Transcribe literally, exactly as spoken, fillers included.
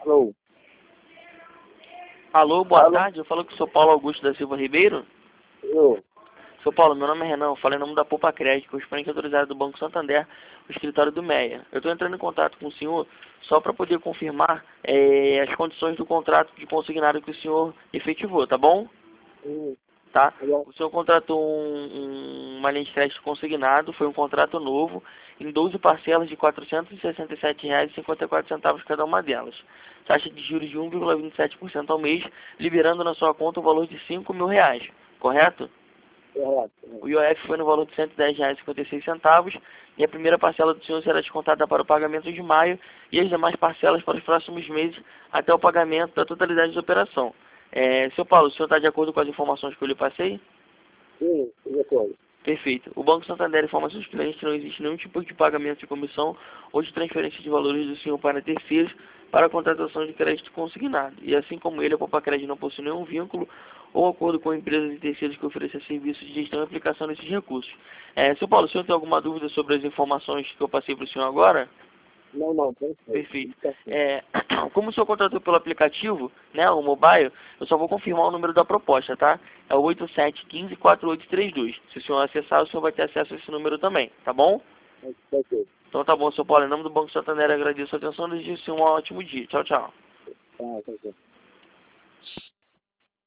Alô? Alô, boa Alô? tarde. Eu falo com o senhor Paulo Augusto da Silva Ribeiro. Eu. Seu Paulo, meu nome é Renan. Eu falei em nome da Poupa Crédito, correspondente autorizado do Banco Santander, o escritório do Meia. Eu estou entrando em contato com o senhor só para poder confirmar é, as condições do contrato de consignado que o senhor efetivou, tá bom? Hum, Tá? tá bom. O senhor contratou um, um, uma linha de crédito consignado, foi um contrato novo, em doze parcelas de quatrocentos e sessenta e sete reais e cinquenta e quatro centavos cada uma delas. Taxa de juros de um vírgula vinte e sete por cento ao mês, liberando na sua conta o valor de cinco mil reais, correto? Correto. O I O F foi no valor de cento e dez reais e cinquenta e seis centavos e a primeira parcela do senhor será descontada para o pagamento de maio e as demais parcelas para os próximos meses até o pagamento da totalidade da operação. É, seu Paulo, o senhor está de acordo com as informações que eu lhe passei? Sim, de acordo. Perfeito. O Banco Santander informa seus clientes que não existe nenhum tipo de pagamento de comissão ou de transferência de valores do senhor para terceiros para a contratação de crédito consignado. E assim como ele, a Poupa Crédito não possui nenhum vínculo ou acordo com empresas e terceiros que ofereçam serviços de gestão e aplicação desses recursos. É, seu Paulo, o senhor tem alguma dúvida sobre as informações que eu passei para o senhor agora? Não, não, perfeito. Perfeito. Tá certo. É, como o senhor contratou pelo aplicativo, né, o mobile, eu só vou confirmar o número da proposta, tá? É o oito sete um cinco quatro oito três dois. Se o senhor acessar, o senhor vai ter acesso a esse número também, tá bom? Tá certo. Então tá bom, seu Paulo. Em nome do Banco Santander, agradeço a atenção e desejo um ótimo dia. Tchau, tchau. Tá, tá certo.